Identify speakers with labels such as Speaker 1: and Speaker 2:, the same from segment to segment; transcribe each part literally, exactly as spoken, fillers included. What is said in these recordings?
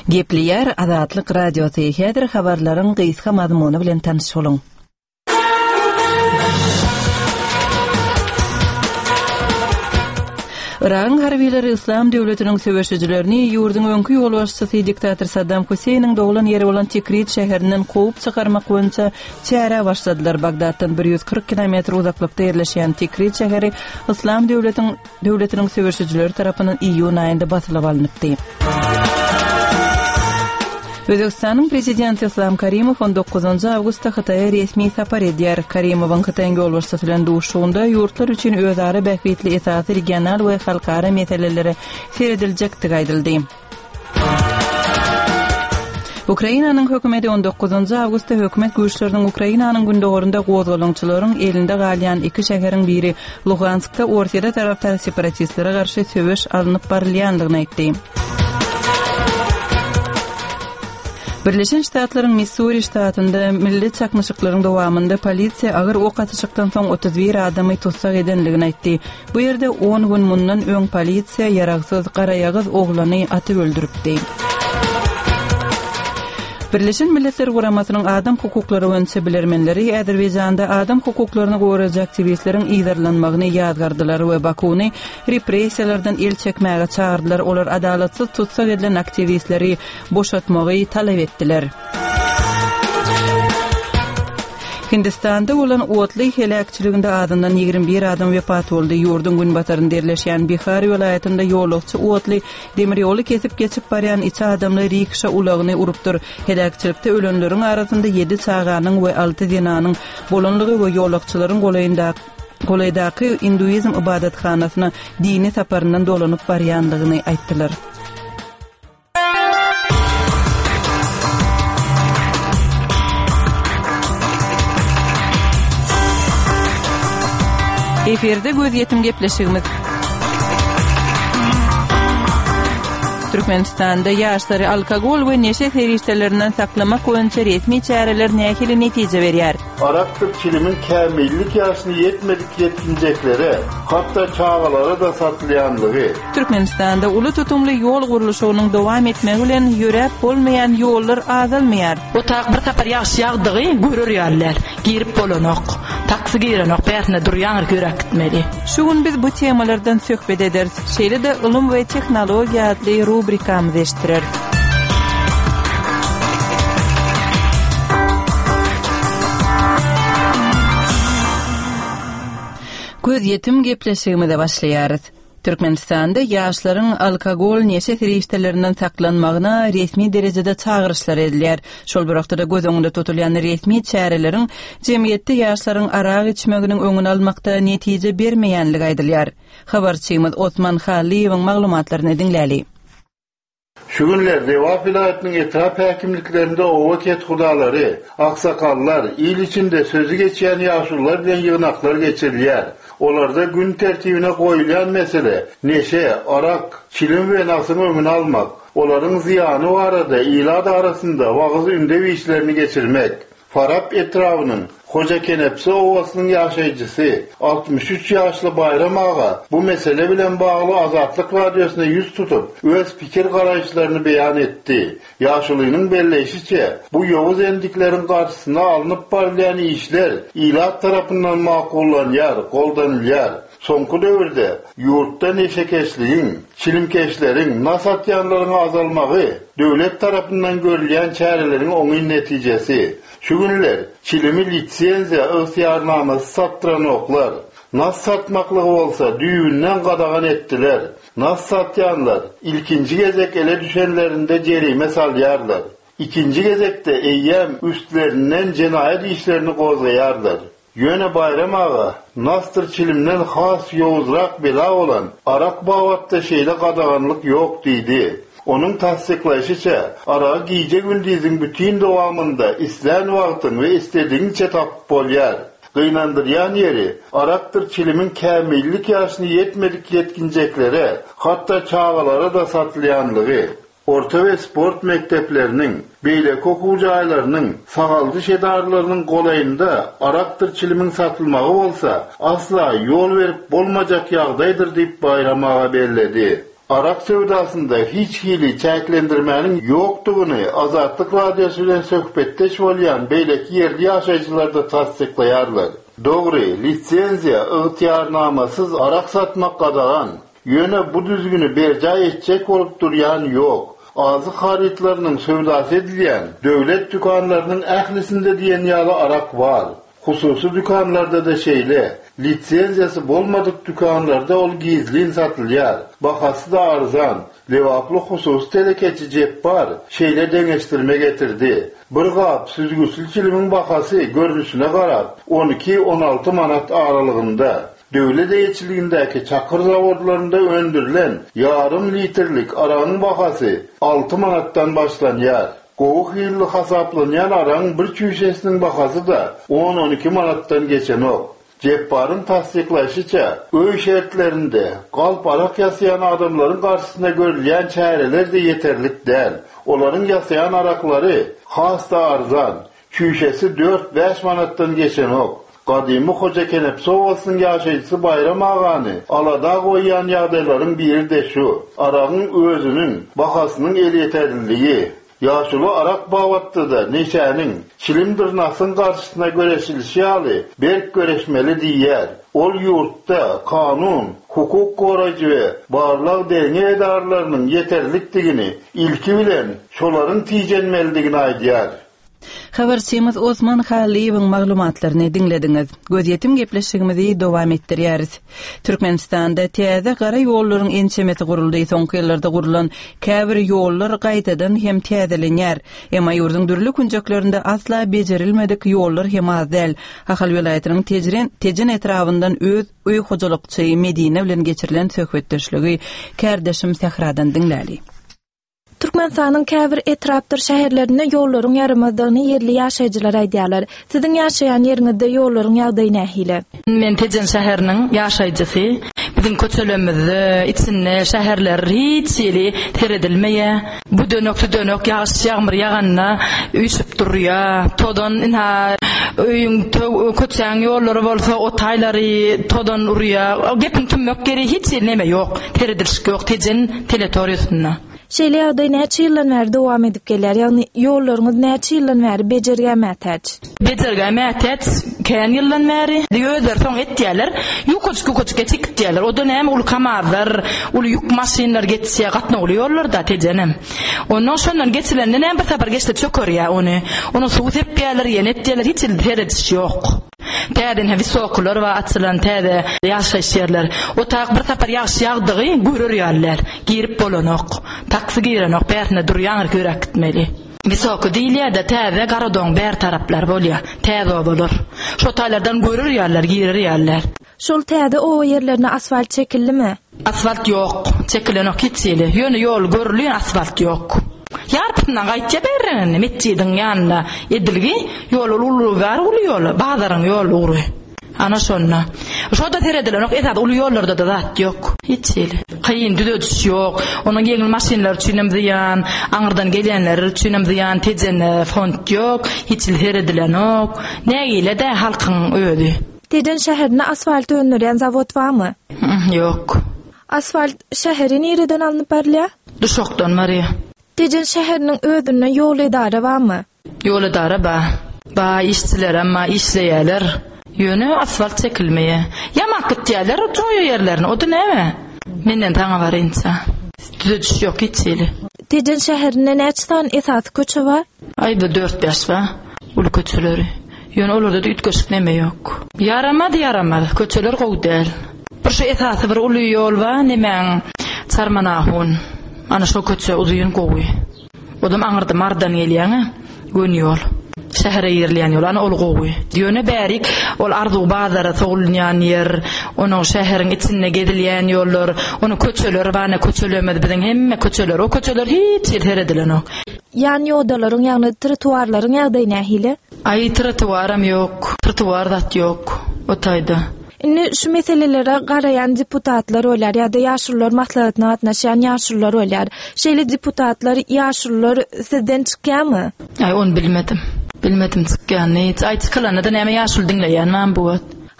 Speaker 1: Gepliyer Azatlyk radio teýhedir habarlaryň gysga mazmuny bilen tanış bolun. Iran harbileri İslam devletinin söwüşçilerini ýurdun öňkü ýolbaşçysy diktator Saddam Huseyniň dowlan ýeri bolan Tikrit şäherinden gowy çykarmak boýunça çäre başladylar. Bagdatdan bir yüz kırk kilometr uzaklykda ýerleşýän Tikrit şäheri İslam devletiniň devletiniň söwüşçileri tarapyndan iýun aýynda basylyp alınýpdy. Özbekistanyň prezidenti Islom Karimow on dokuzunçy awgustda Hataýa resmi sapar edýär. Karimowyň Hataýa ýolbaşçysy bilen duşugynda ýurtlar üçin özara bähbetli esasy regional we halkara meseleleri serediljekdigi aýdyldy. Ukrainanyň hökümeti on dokuzunçy awgustda hökümet güýçleriniň Ukrainanyň gündogorunda gozgalançylaryň elinde galýan iki şäheriň biri Luganskda ortada taraptar separatistlere garşy söwüş alınıp barylýandygyny aýtdy. Birleşen Ştatlaryň Missouri ştatynda milli çakmyşyklaryň dowamında polisiýa agyr ok atışykdan soň otuz bir adamy tutsak edenligini aýtdy. Bu ýerde on gün mundan öň polisiýa ýaragsyz garaýagyz oglany atyp öldüripdi. Birleşen Milletler Guramasynyň adam hukuklary boýunça bilermenleri Azerbaýjanda adam hukuklaryny gowrajak aktivistleriň ýyzarlanmagyny ýazgardylar we Bakuny repressiýalardan el çekmäge çağırdylar. Olar adalatsyz tutsak edilen aktivistleri boşatmagy talap etdiler. Hindistanda olan otly helakçyliginde adından ýigirme bir adam wepat boldy. Ýurdun günbatarynda ýerleşýän Bihar welaýatynda ýolagçy otly demir ýoly kesip geçip barýan iki adamly rikşa ulagyny urupdyr. Helakçylykda ölenleriň arasynda yedi çağanyň we alty dinanyň bolanlygy we ýolagçylaryň golaýynda golaýdaky hinduizm ibadatxanasyna dini saparyndan dolanyp barýandygyny aýtdylar. Eferde göz yetim gepleşigimiz. Türkmenistanda ýaşlary alkogol we neşe seriştelerinden saklamak boýunça resmi çäreler nähili netije berýär.
Speaker 2: Arap türkçiliğinin kämillik ýaşyny ýetmedik ýetkinjeklere, hatda çağalara da satylýanlygy.
Speaker 1: Türkmenistanda uly tutumly ýol gurulşynyň dowam etmegi bilen ýörep bolmaýan ýollar azalmaýar.
Speaker 3: O tak bir tapar ýaş ýagdygy görürýärler. Girip bolanok, taksy girenok, bätine durýan görek gitmeli.
Speaker 1: Şu gün biz bu temalardan söhbet ederiz. Şeýle de ulum we tehnologiýa adly rubrikamyz eşitdirer. Göz yetim gepleşigimize başlaýarys. Türkmenistanda ýaşlaryň alkogol neşe seriştelerinden saklanmagyna resmi derejede çağırışlar edilýär. Şol bir wagtda göz öňünde tutulýan resmi çäreleriň jemgyýetde ýaşlaryň arak içmeginiň öňüni almakda netije bermeýänligi aýdylýar. Habarçymyz Osman Haliýewiň maglumatlaryny dinläli.
Speaker 2: Şu günlerde Waf vilayatynyň etrap häkimliklerinde owa ket hudalary, aksakallar, il içinde sözü geçýän ýaşullar bilen ýygnaklar geçirilýär. Olarda gün tertibine koyulan mesele neşe, arak, çilim ve nasın ömünü almak. Onların ziyanı arada ilad arasında vağızı ündevi işlerini geçirmek. Farap etrafının Hoca Kenepsi Ovası'nın yaşayıcısı altmış üç yaşlı Bayram Ağa bu mesele bilen bağlı Azatlyk Radyosu'na yüz tutup öz fikir garayışlarını beyan etti. Yaşlılığının belleşiçe bu yovuz endiklerin karşısına alınıp barlayan işler ilat tarafından makullanýar, goldanylýar. Soňky döwürde ýurtda neşekeşliğin, çilimkeşlerin, nasatyanların azalmagy döwlet tarapyndan görülýän çäreleriň oňy netijesi. Şu günler çilimi litsenziya ıhtiyarnamasy satdyran oklar, nas satmaklygy bolsa düýünden gadagan etdiler. Nas satyanlar ilkinji gezek ele düşenlerinde jerime salýarlar. İkinji gezekde eýýäm üstlerinden jenaýat işlerini gozlaýarlar. Ýöne Bayram Ağa, nastır çilimden has ýowuzrak bela olan arak bawatda şeýle gadaganlyk ýok diýdi. Onun tasdiklayışıça, ara giýje gündüziň bütün dowamında islen wagtyň we istediňçe tapyp bolýar. Gynandyrýan ýeri, araktır çilimin kämillik ýaşyny ýetmedik ýetkinjeklere, hatda çağalara da satylýanlygy. Orta we sport mekdepleriniň, beýleki okuw jaýlarynyň, sagaldy şedarlarynyň golaýynda araktır çilimin satylmagy bolsa, asla ýol berip bolmajak ýagdaýdyr diýip Bayram Ağa belledi. Arak sevdasında hiç hili çäklendirmäniň ýokdugyny Azatlyk radiosu bilen söhbetdeş bolýan beýleki yerli ýaşaýjylar da tasdiklaýarlar. Dogry, lisenziýa ygtyarnamasız arak satmak gadagan, ýöne bu düzgünü berja etjek bolup durýan ýok. Azı haritlarynyň söwdasy edilýän döwlet dükanlarynyň ählisinde diýen ýaly arak bar. Hususy dükanlarda da şeýle, lisenziýasy bolmadyk dükanlarda ol gizlin satylýar. Bahasy da arzan, lewaply hususy telekeçi jep bar, şeýle deňeşdirme getirdi. Bir gap süzgüsül kilimiň bahasy görnüşine garap on iki on alty manat aralygynda. Döwlet eýetçiligindäki çakır zawodlarynda öndürilen yarım litrlik aranyň bahasy alty manatdan başlanýar. Gowuk ýylly hasaplanýan araň bir çüşesiniň bahasy da on on iki manatdan geçenok. Jepbarın tasdiklaşyça, öý şertlerinde galp arak ýasaýan adamlaryň garşysyna görülýän çäreler de yeterlik däl. Olaryň ýasaýan araklary has da arzan, çüşesi dört beş manatdan geçenok. Gadymy Hoja Kenep Sowasynyň ýaşaýjysy Bayram agany alada goýan ýagdaýlaryň biri de şu: aragyň özüniň bahasynyň el ýeterliligi. Ýaşuly arak bawatdyda neşäniň çilimdirnasyň garşysyna göreşilişi ýaly berk göreşmeli diýär. Ol ýurtda kanun, hukuk goraýjy we barlag deňe edarlarynyň ýeterlikdigini ilki bilen şolaryň tijenmelidigini aýdýar.
Speaker 1: Habarçymyz Osman Haliýewiň maglumatlaryny dinlediňiz. Gözýetim gepleşigimizi dowam etdirýäris. Türkmenistanda täze gara ýollaryň ençemeti guruldy. Soňky ýyllarda gurulan käbir ýollar gaýtadan hem täzelenýär. Emma ýurduň dürli künjeklerinde asla bejerilmedik ýollar hem az däl. Ahal welaýatynyň tejren tejen etrafyndan öz öý hojalykçy Medine bilen geçirilen söhbetdeşligi kärdeşim Sehradan dinläli.
Speaker 4: Türkmenistanyň käbir etrapdyr şäherlerinde ýollaryň ýaramadygyny yerli ýaşaýjylar aýdýarlar. Siziň ýaşaýan ýeriňizde ýollaryň ýagdaýy nähile?
Speaker 3: Men Tejen şäheriniň ýaşaýjysy. Biziň köçelemizde içinde şäherler hiç ýeri teredilmeýe. Bu dönökli dönök ýaş ýağmur ýaganna üýsüp durýar. Todan inha öýüň köçäň ýollary bolsa o taýlary todan urýar. Gepin tümmek geri hiç neme ýok. Teredilişik ýok Tejen territoriýasyna.
Speaker 4: Şeýle ýagdaý näçe ýyldan bäri dowam edip gelýär? Ýagny ýollaryňyz näçe ýyldan bäri bejerýänmätäç?
Speaker 3: Bejerýänmätäç kän ýyldan bäri ýöler soň etdiler. Ýukuçky ýukuçky çekdiler. O dönem ul kamarlar, ul ýük maşinler geçse gatnaly ýollarda Tejenem. Ondan sonra geçilende näme bir tapar geçdi çökörýär ony. Onu suw tepýärler, ýenetdiler, hiç terediş ýok. Täden hevi sokular we açylan täze ýaşaýşyrlar. O taq bir tapar ýaş ýagdygy görürýärler. Girip bolanok, taksy girenok bärsine durýan görek gitmeli. Visoko diýilýär-de täze garadoň bär taraplar bolýar. Täze bolar. Şo taýlardan görürýärler, girerýärler.
Speaker 4: Şol täze o ýerlerine asfalt çekildimi?
Speaker 3: Asfalt ýok, çekilenok hiçeli. Ýöne ýol görülýär, asfalt ýok. Yarpytyndan gaýtja berren, metçidiň ýanynda edilgi ýol ulu bar ulu ýol, bazaryň ýoly ury. Ana şonna. Şoda teredilenok esas ulu ýollarda da zat ýok. Hiçeli. Kayın düdödüş ýok. Onuň ýeňil maşinler üçinem ziýan, aňyrdan gelýänler üçinem ziýan, Tejen fond ýok, hiç teredilenok. Nägile de halkyň öýdi.
Speaker 4: Tejen şäherine asfalt öndürýän zawod barmy?
Speaker 3: Ýok.
Speaker 4: Asfalt şäheri nereden alınıp berilýär?
Speaker 3: Duşokdan barýar.
Speaker 4: Tejen şäheriniň özüne ýol edara barmy?
Speaker 3: Ýol edara bar. Ba işçiler amma işleýärler. Ýöne asfalt çekilmeýe. Ýamak gitýärler o joý ýerlerini. O da näme? Menden taňa barynça. Düdüş ýok hiçeli.
Speaker 4: Tejen şäherinde näçe tan esas köçe bar?
Speaker 3: Aýda dört beş bar. Ul köçeleri. Ýöne olarda da ütköşük näme ýok. Yaramady yaramady. Köçeler gowdal. Bir şey esasy bir uly ýol bar, nemäň Çarmanahun. Ana şo köçe uzyň gowy. Odam aňyrda mardan gelýän, gön ýol. Şähere ýerleýän ýol, ana ol gowy. Ýöne bärik ol ardu bazara soğulýan ýer, onuň şäheriň içinde gedilýän ýollar, onu köçeler bana köçelemedi biziň hemme köçeler, o köçeler hiç teredilenok.
Speaker 4: Ýani ýoldalaryň, ýagny trotuarlaryň ýagdaýy nähile?
Speaker 3: Ay trotuaram ýok, trotuar zat ýok o taýda.
Speaker 4: Indi şu meselelere garayan deputatlar olar ya da ýaşullar maslahatyna gatnaşan ýaşullar olar. Şeýle deputatlar ýaşullar sizden çykýarmy?
Speaker 3: Ay onu bilmedim. Bilmedim çykýany. Aýtykylanyda näme ýaşul diňleýän men bu.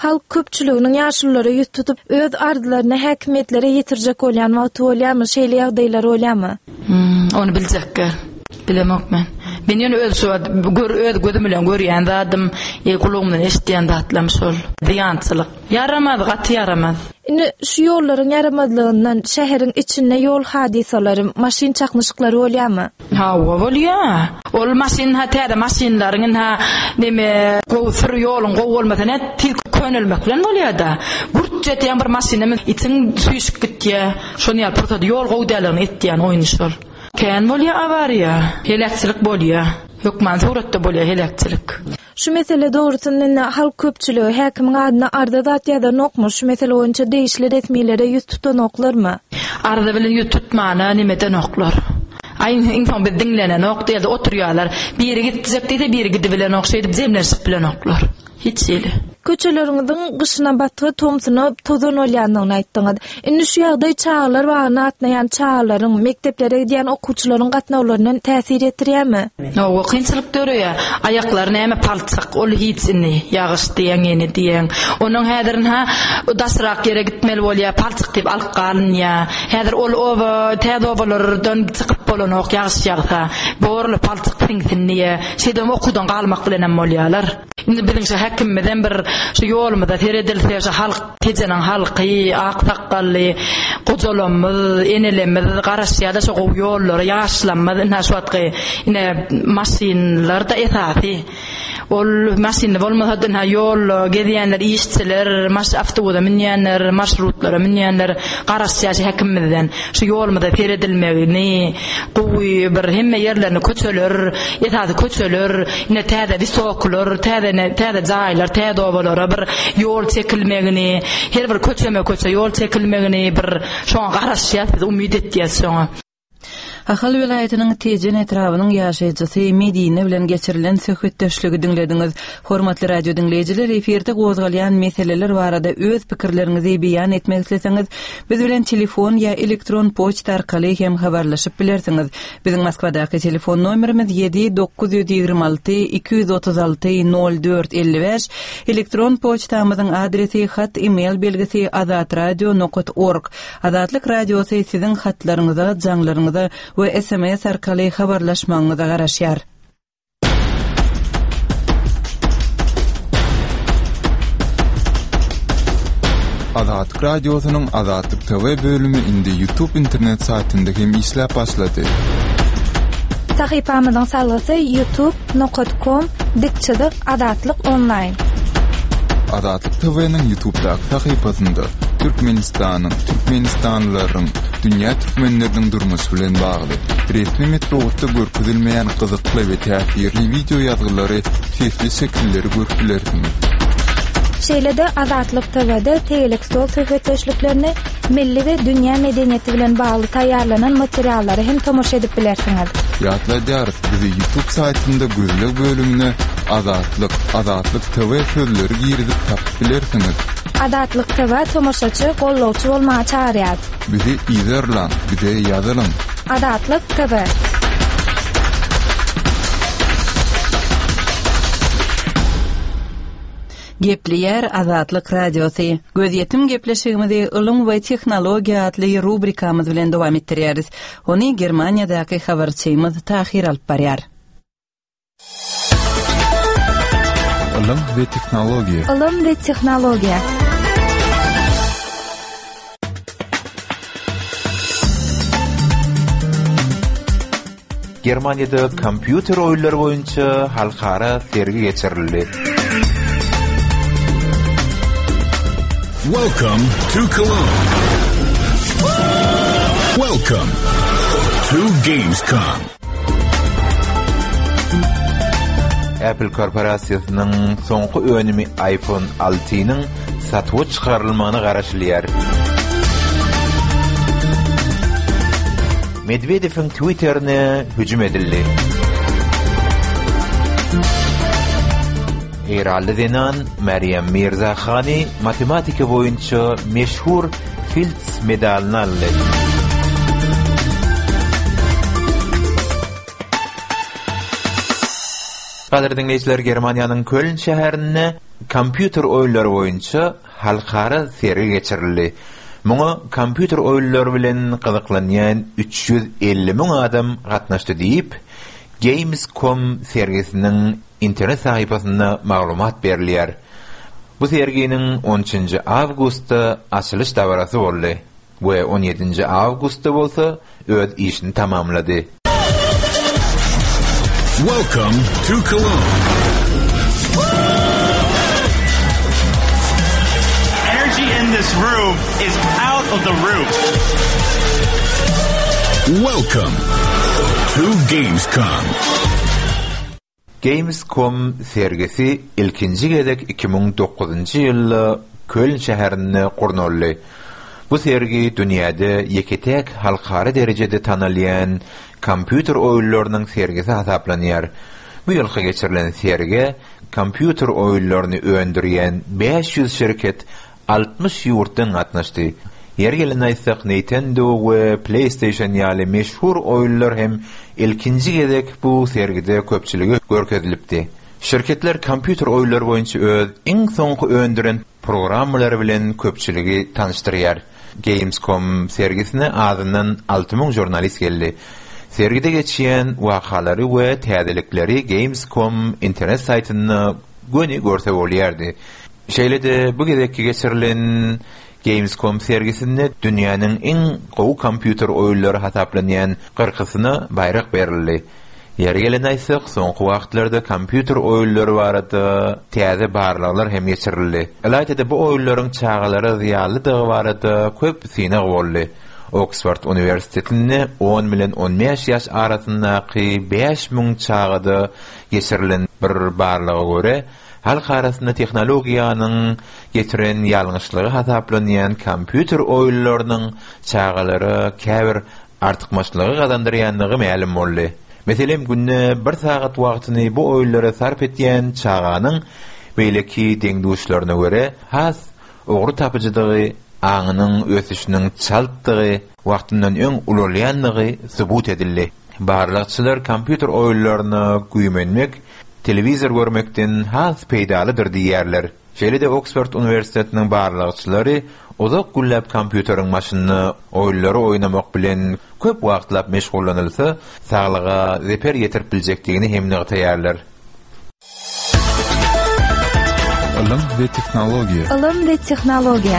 Speaker 4: halk köpçülüğünün ýaşullara ýüz tutup öz ardylaryny häkimetlere ýetirjek bolýan wagty bolýarmy, şeýle ýagdaýlar bolýarmy?
Speaker 3: Hmm, onu biljekkä. Bilemokman. Men ýöne öz şu gör öz gözüm bilen görýän zadım, e kulağımdan eşitýän zatlam şol. Diýançylyk. Yaramaz, gaty yaramaz.
Speaker 4: Indi şu ýollaryň ýaramadlygyndan şäheriň içinde ýol hadisalary, maşyn çaknyşyklary bolýarmy?
Speaker 3: Ha, bolýar. Ol maşyn ha täze maşynlaryň ha neme gowfur ýoluň gow bolmasa net til könelmek bilen bolýar-da. Gurt jetýän bir maşynyň içiň süýşüp gitýär. Şonu ýaly purtady ýol gow dälen etýän oýun şol. Kän bolýar awariýa, helakçylyk bolýar. Ýokman suratda bolýar helakçylyk.
Speaker 4: Şu mesele doğrusundan halk köpçülüğü häkimiň adyna arda zat ýazan okmuş, şu mesele boýunça değişli resmiýlere ýüz tutan oklarmy?
Speaker 3: Arda bilen ýüz tutmana nimeden oklar? Aýyn insan bir dinlenen ok diýildi, oturýarlar. Biri gitjek diýdi, biri gidi bilen okşaýdy, zemleşip bilen oklar. Hiç şeýle. Köçeleriňiň
Speaker 4: gyşyna batgy tomsunyp tozan bolýandygyny aýtdyňyz. Indi şu ýagdaý çağlar bagyny atnaýan çağlaryň mekteplere gidýän okuwçylaryň gatnawlaryna täsir etdirýärmi?
Speaker 3: O kynçylyk dörýär. Aýaklaryny näme palçyk, ol hiçini ýagyş diýen ýene diýen. Onuň häzirin ha dasrak ýere gitmeli bolýar, palçyk diýip alyp galynýar. Häzir ol owa täze owalardan çykyp bolan ok ýagyş ýagsa, borly palçyk tiňsinniýe, şeýdem okudan galmak bilen bolýarlar. Indi biziňçe häkimmeden bir şu ýolumyzda teredilse şu halk tejenen halky, aqtaqally, gojalanmaz, enelenmez, garaşýada şu ýollary ýaşlanmaz, ina şu atgy ine maşynlarda esasy. Ol maşyny bolmasa da ýol gezýänler, işçiler, maş awtobusa minýänler, marşrutlara minýänler garaşýa häkimmeden şu ýolumyzda teredilmegini, gowy bir hemme ýerlerini köçeler, esasy köçeler, ine täze wysoklar, täze täze jaýlar, täze obalara bir ýol çekilmegini, her bir köçeme köçe ýol çekilmegini bir şoňa garaşýar, biz umyt etýäs şoňa.
Speaker 1: Ahal vilayatynyň Tejen etrabynyň ýaşaýjysy Medine bilen geçirilen söhbetdeşligi dinlediňiz. Hormatly radio dinleýijiler, eferde gozgalýan meseleler barada öz pikirleriňizi beýan etmek isleseňiz, biz bilen telefon ýa elektron poçta arkaly hem habarlaşyp bilersiňiz. Biziň Moskwadaky telefon nomerimiz yedi dokuz ýigirme alty iki yüz otuz alty nol dört elli beş, elektron poçtamyzyň adresi hat email belgisi azatradio nokta org. Azatlyk radiosy siziň hatlaryňyza, jaňlaryňyza we S M S arkaly habarlaşmaňyza garaşýar.
Speaker 5: Azatlyk radiosynyň Azatlyk T V bölümi indi YouTube internet saytynda hem işläp başlady.
Speaker 4: Sahypamyzyň salgasy youtube nokta com dikçede Azatlyk online.
Speaker 5: Azatlyk T V'niň YouTube-daky sahypasynda Türkmenistanyň, Türkmenistanlylaryň, dünýä türkmenleriniň durmuşy bilen bagly resmi metodda görkezilmeýän gyzykly we täsirli video ýazgylary, sesli şekilleri görüpilersiňiz.
Speaker 4: Şeýlede Azatlyk T V'de tegelik stol söhbetdeşliklerini milli we dünýä medeniýeti bilen bagly taýýarlanan materiallary hem tomoşa edip bilersiňiz.
Speaker 5: Ýatlaýar, bizi YouTube saytynda gözlek bölümine Azatlyk, Azatlyk T V sözleri girizip tapyp bilersiňiz.
Speaker 4: Azatlyk T V tomoşaçy, gollawçy bolmagy çağırýar.
Speaker 5: Bizi izlerler, bize ýazylan.
Speaker 4: Azatlyk T V.
Speaker 1: Gepleýär Azatlyk radiosy. Gözýetim gepleşigimizi ulum we tehnologiýa atly rubrikamyz bilen dowam etdirýäris. Ony Germaniýadaky habarçymyz Tahir alyp barýar.
Speaker 5: Ulum we tehnologiýa.
Speaker 4: Ulum we tehnologiýa.
Speaker 6: Germaniýada kompýuter oýunlary boýunça halkara sergi geçirildi.
Speaker 7: Welcome to Cologne. Welcome to Gamescom.
Speaker 6: Apple korporasiýasynyň soňky önümi iPhone altynyň satyp çykarylmagyny garaşlýar. Medvedev'in Twitter'ine hücum edildi. Herhalde denen Meryem Mirzakhani matematika boyunca meşhur Fields medalini aldı. Gader dinleyijiler, Germaniýanyň Köln şäherinde kompýuter oýunlary boýunça halkara sergi geçirildi. Muňa kompýuter oýunlary bilen gyzyklanýan üç yüz elli miň adam gatnaşdy diýip Games dot com sergisiniň internet sahypasynda maglumat berilýär. Bu serginiň on üçinji awgustda açylyş dawarasy boldy we on ýedinji awgustda bolsa öz işini tamamlady.
Speaker 7: Welcome to Cologne.
Speaker 8: Energy in this room is out of the roof.
Speaker 7: Welcome to Gamescom.
Speaker 6: Games dot com sergisi ilkinji gedek iki ming dokuzunji ýylda Köln şäherinde gurnuldy. Bu sergi dünýäde ýeketek halkara derejede tanalýan kompýuter oýunlarynyň sergisi hasaplanýar. Bu ýylky geçirilen serge kompýuter oýunlaryny öndürýän beş yüz şirket altmış ýurtdan gatnaşdy. Yer gelene aýtsak Nintendo we PlayStation ýaly meşhur oýunlar hem ilkinji gedek bu sergide köpçüligi görkezilipdi. Şirketler kompýuter oýunlary boýunça öz iň soňky öndüren programmalary bilen köpçüligi tanışdyrýar. Games dot com sergisine adından altı miň jurnalist geldi. Sergide geçýän wakalary we täzelikleri Games dot com internet saytyny göni görse bolýardy. Şeýlede bu gedekki geçirilen Games dot com sergisinde dünýäniň iň gowy kompýuter oýunlary hasaplanýan gyrgysyna baýrak berildi. Ýer gelene aýtsak, soňky wagtlarda kompýuter oýunlary barada täze barlyklar hem geçirildi. Alaýda bu oýunlaryň çagalary ýalydygy barada köp synak boldy. Oxford Universitetinde on bilen on beş ýaş arasyndaky beş miň çagada geçirilen bir barlyga göre halk arasynda tehnologiýanyň getiren ýalňyşlygy hasaplanýan kompýuter oýunlarynyň çagalary käbir artykmaçlygy gazandyrýanlygy ma'lum boldy. Meselem günne bir sagat wagtyny bu oýunlara sarf etýän çaganyň beýleki deňduşlaryna göre has ogry tapyjydygy, aňynyň ösüşiniň çaltdygy, wagtyndan öň ululýanlygy subut edildi. Barlykçylar kompýuter oýunlaryna güýmenmek, telewizor görmekden has peýdalydyr diýerler. Şeýle-de Oxford Universitetiniň barlykçylary uzak güllap kompýuteriň maşynyny oýunlary oýnamak bilen köp wagtlap meşgullanylsa, saglyga zeper ýetirip biljekdigini hemne taýýarlar.
Speaker 5: Ilim we tehnologiýa.
Speaker 4: Ilim we tehnologiýa.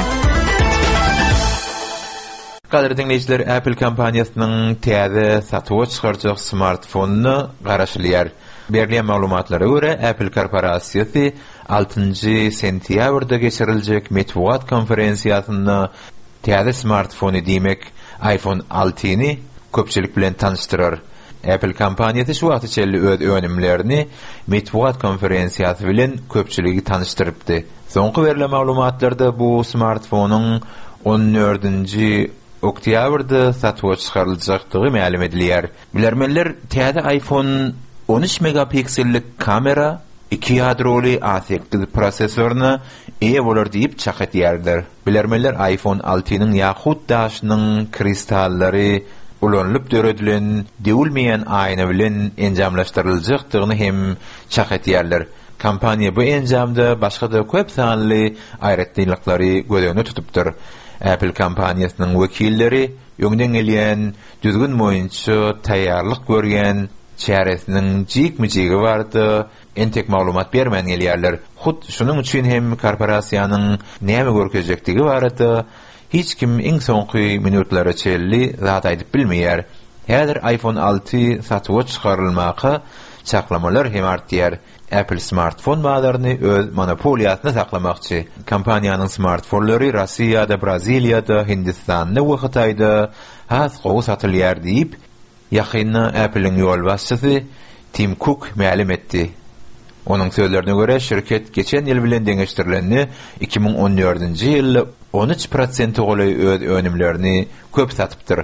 Speaker 6: Gader dinleyijiler, Apple kompaniýasynyň täze satyp çykarjak smartfonyny garaşylýar. Berilýän maglumatlara görä, Apple korporasiýasy altynjy sentýabrda geçiriljek metbuat konferensiýasynda täze smartfony diýmek iPhone altyny köpçülik bilen tanıştyrar. Apple kompaniýasy şu wagtça öz önümlerini metbuat konferensiýasy bilen köpçüligi tanıştyrypdy. Soňky berilen maglumatlarda bu smartfonyň on dördünji oktýabrda satyp çykaryljakdygy ma'lum edilýär. Bilermenler täze iPhone on üç megapiksellik kamera, iki ýadroly A S X prosesoruna eýe bolar diýip çak etýärler. Bilermenler iPhone altynyň ýahut daşynyň kristallary ulanyp döredilen dewilmeýän aýna bilen enjamlaşdyryljakdygyny hem çak etýärler. Kompaniýa bu enjamda başga-da köp sanly aýratdylyklary gözüne tutupdyr. Apple kompaniýasynyň wekilleri ýöňden gelýän düzgün boýunça taýýarlyk görýän çäresiniň jik-mijigi bardy, entek maglumat bermän gelýärler. Hut şunuň üçin hem korporasiýanyň näme görkezjekdigi barada hiç kim iň soňky minutlara çelli zat aýdyp bilmeýär. Häzir iPhone alty satyp çykarylmagy çaklamalar hem artýar. Apple smartfon bazarını öz monopoliýasyna saklamakçy. Kompaniýanyň smartfonlary Rossiýada, Braziliýada, Hindistanda we Hitaýda has gowy satylýar diýip ýakynda Apple'ň ýol başçysy Tim Cook ma'lum etdi. Onuň sözlerine göre şirket geçen ýyl bilen deňeşdirilenni iki ming on dördünji ýylda on üç prosent goly öz önümlerini köp satypdyr.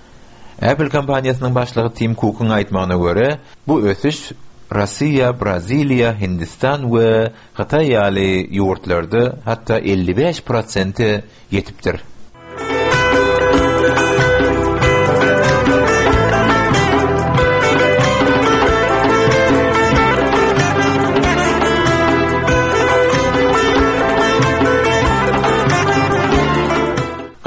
Speaker 6: Apple kompaniýasynyň başlygy Tim Cook'un aýtmagyna göre bu ösüş Rossiýa, Braziliýa, Hindistan we Hitaý ýaly ýurtlarda hatda elli beş prosent ýetipdir.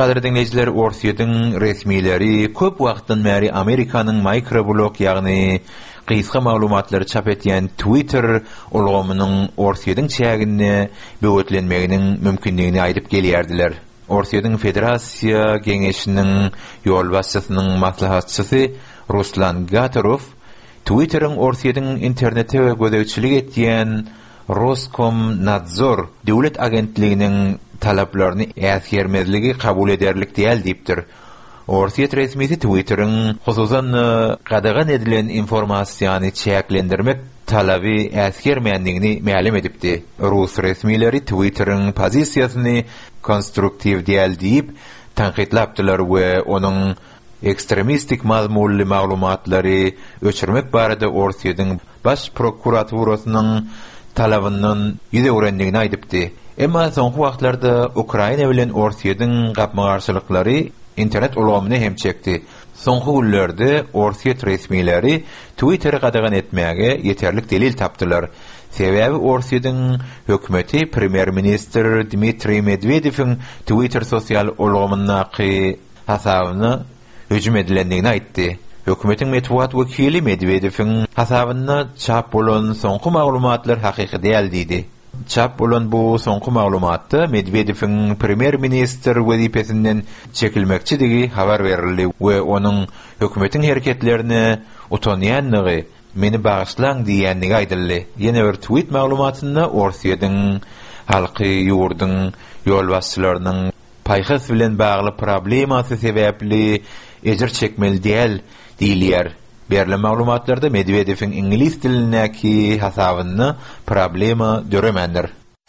Speaker 6: Gaderli dinleyijiler, Orsiýetin resmileri köp wagtdan bäri Amerikanyň microblog ýagny gysga maglumatlary çap etýän Twitter ulgamynyň Orsiýetin çägine böwetlenmeginiň mümkinligini aýdyp gelýärdiler. Orsiýetin Federasiýa Geňeşiniň ýol başçysynyň maslahatçysy Ruslan Gatorov Twitteriň Orsiýetin internete we gözegçilik etýän Roskomnadzor döwlet agentliginiň talaplaryny äsgermezligi kabul ederlik diýil diýipdir. Orsiýet resmisi Twitteriň hususan gadagan edilen informasiýany çäklendirmek talaby äsgermeýändigini ma'lum edipdi. Rus resmileri Twitteriň pozisiýasyny konstruktiv diýil diýip tanqidlapdylar we onuň ekstremistik mazmunly maglumatlary öçürmek barada Orsiýetin baş prokuraturasynyň talabyndan ýüze öwrendigini aýdypdy. Emma soňky wagtlarda Ukraina bilen Orsiýetin gapmagarçylyklary internet ulgamyny hem çekdi. Soňky günlerde Orsiýet resmileri Twitter'i gadagan etmäge ýeterlik delil tapdylar. Sebäbi Orsiýetin hökümeti premier minister Dmitri Medvedev'iň Twitter sosial ulgamynyňky hasabyny hüjüm edilendigini aýtdy. Hökümetiň metbuat wekili Medvedev'iň hasabyna çap bolan soňky maglumatlar hakyky däl diýdi. Çap bolan bu soňky maglumatda Medvedev'iň premier minister wezipesinden çekilmekçidigi habar berildi we onuň hökümetiň hereketlerini utanýanlygy, meni bagyşlaň diýendigi aýdyldy. Ýene bir tweet maglumatynda Orsiýetin halky ýurdyň ýol başçylarynyň paýhas bilen bagly problemasy sebäpli ejir çekmeli diýil diýilýär. Berilen maglumatlarda Medvedev'iň ingliz dilindäki hasabyny problema döremendir.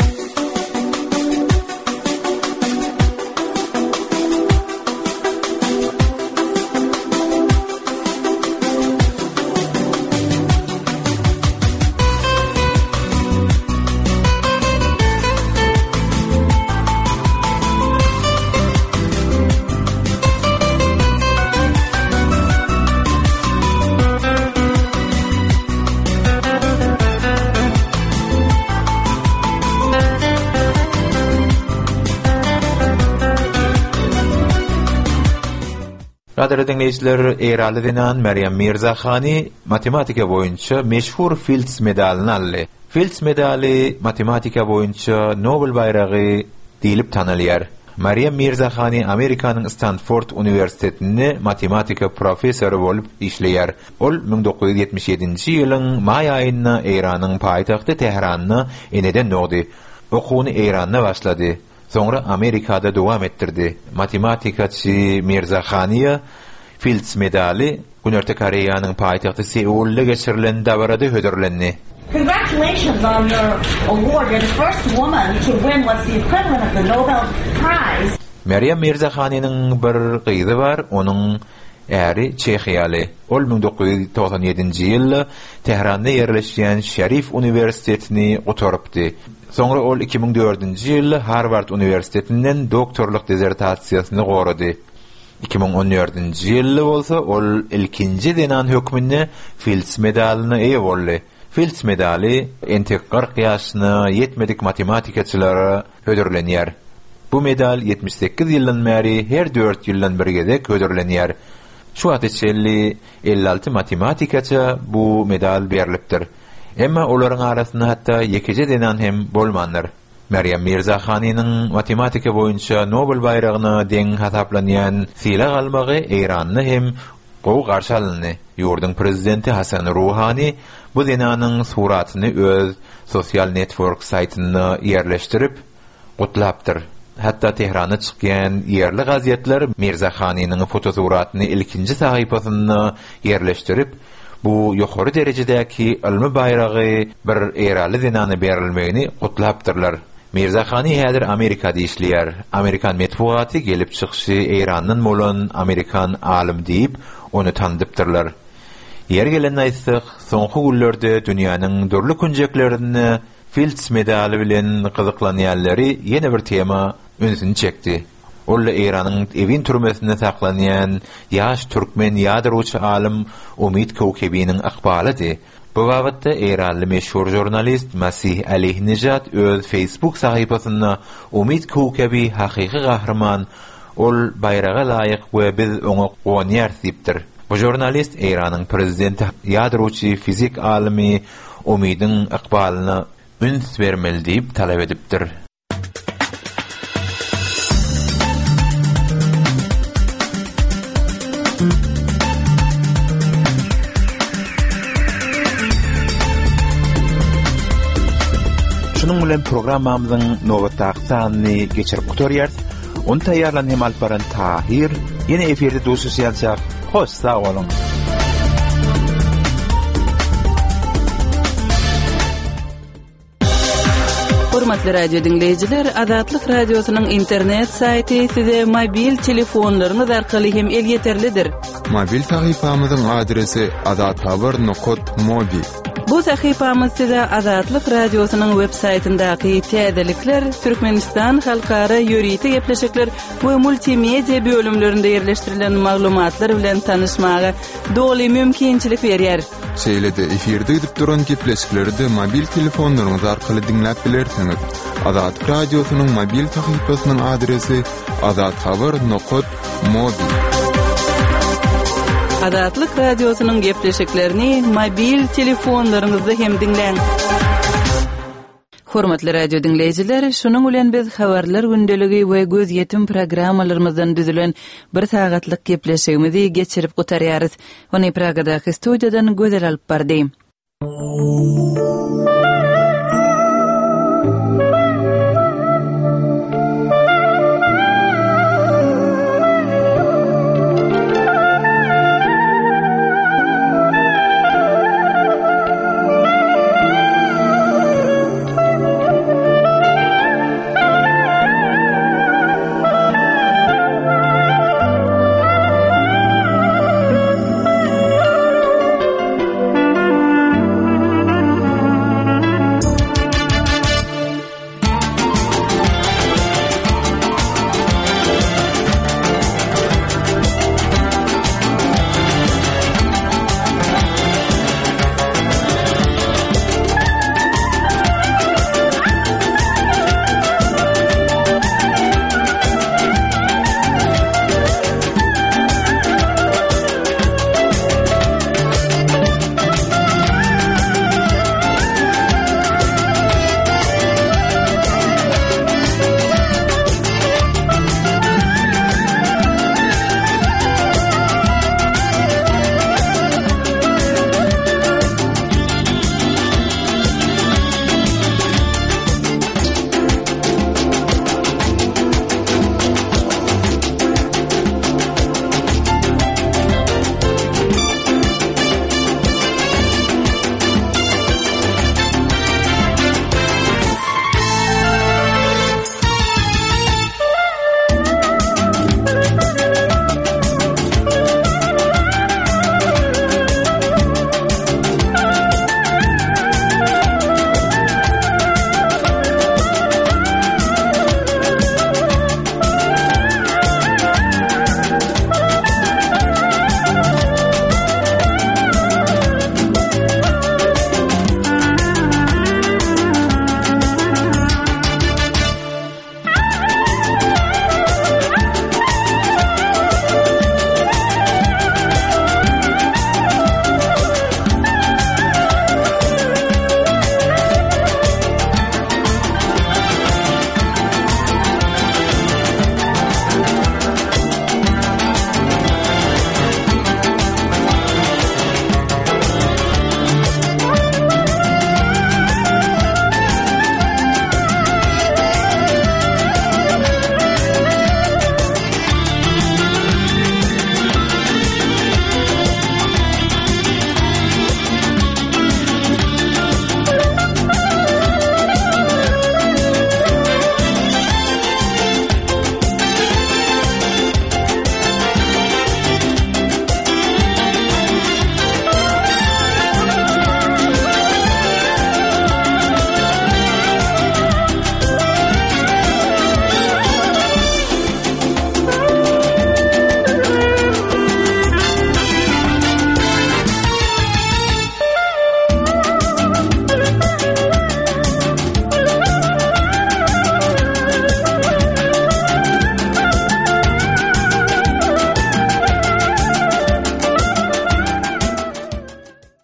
Speaker 6: Gaderli dinleyijiler, Eraly denen Meryem Mirzahany matematika boýunça meşhur Fields medalyny aldy. Fields medaly matematika boýunça Nobel bayragy diýilip tanylýar. Meryem Mirzahany Amerikanyň Stanford Universitetinde matematika professory bolup işleýär. Ol bin dokuz yüz ýetmiş ýedinji ýylyň may aýynda Iranyň paýtagty Teheranyna eneden nogdy. Okuwuny Iranda başlady. Soňra Amerikada dowam etdirdi. Matematikaçy Mirzahany'a Fields medaly Günörte Koreýanyň paýtagty Seul'de geçirilen dabarada hödürlendi.
Speaker 9: Congratulations on your award. You're the first woman to win what's the equivalent of the Nobel Prize.
Speaker 6: Meryem Mirzahany'nyň bir gyzy bar, onuň äri Çehiýaly. Ol bin dokuz yüz doksan ýedinji ýylda Teheranda ýerleşýän Şerif Uniwersitetini otarypdy. Soňra ol iki bin dördünji ýylda Harvard Uniwersitetinden doktorluk dezertasiýasyny gorady. iki bin on dördünji ýylda bolsa ol ilkinji denan hökmünde Fields medalyny eýe boldy. Fields medaly entek kırk ýaşyna ýetmedik matematikaçylara hödürlenýär. Bu medal ýetmiş sekiz ýyldan bäri her dört ýyldan bir gezek hödürlenýär. Şu ateşli elli alty matematikaça bu medal berilipdir. Emma olaryň arasynda hatda ýekije denan hem bolmandyr. Meryem Mirzahanynyň matematika boýunça Nobel bayragyna deň hasaplanýan silah almagy Iranyny hem gowy garşy alyndy. Ýurduň prezidenti Hasan Ruhani bu denanyň suratyny öz sosial network saýtyna ýerleşdirip gutlapdyr. Hatta Teherana çykýan ýerli gazetler Mirzahanynyň fotosuratyny ilkinji sahypasyna ýerleşdirip bu ýokary derejedäki ilmi bayragy bir Eraly denany berilmegini gutlapdyrlar. Mirzahany häzir Amerikada işleýär. Amerikan metbuaty gelip çykşy Iranyň bolan Amerikan alim diýip onu tanıdypdyrlar. Yer gelen aýtsak, soňky günlerde dünýäniň dörli kunjeklerini Fields medaly bilen gyzyklanýanlary ýene bir tema öňsini çekdi. Ol Iranyň evin türmesinde saklanýan ýaş türkmen ýadyruçy alim Umid Kowkebiniň akbalydy. Bu wagtda Eranly meşhur jurnalist Masih Aleyhnejat öz Facebook sahypasynda Umid Kowkebi hakyky gahrman ol bayraga laýyk we biz oňa goňýar diýipdir. Bu jurnalist Iranyň prezidenti ýadroçy fizik alimi Umydyň ykbalyny üns bermeli diýip talap edipdir. Şunun bilen programmamyzyň nowatdaky sanyny geçirip gutarýar. Onu taýýarlan hem alparan Tahir. Ýene eferde dosýansy hoş sag bolun.
Speaker 1: Hormatly radio dinleýijiler, Azatlyk radiosynyň internet saýty size mobil telefonlaryňyz arkaly hem elýeterlidir.
Speaker 5: Mobil tahypamyzyň adresi azathabar nokta mobi.
Speaker 1: Bu sahypamyz size Azatlyk radiosynyň web saýtyndaky täzelikler, Türkmenistan halkara ýöriti gepleşikler we multimedia bölümlerinde ýerleşdirilen maglumatlar bilen tanışmaga doly mümkinçilik berýär.
Speaker 5: Şeýlede eferde edip duran gepleşikleri mobil telefonlaryňyz arkaly dinläp bilersiňiz. Azatlyk radiosynyň mobil tahypasynyň adresi azathabar nokta mobi.
Speaker 1: Azatlyk radiosynyň gepleşiklerini mobil telefonlaryňyzda hem dinleň. Hormatly radio dinleýijiler, şunuň bilen biz habarlar gündeligi we göz ýetim programmalarymyzdan düzülen bir sagatlyk gepleşigimizi geçirip gutarýarys. Ony Pragadaky studiýadan gözel alyp bardym.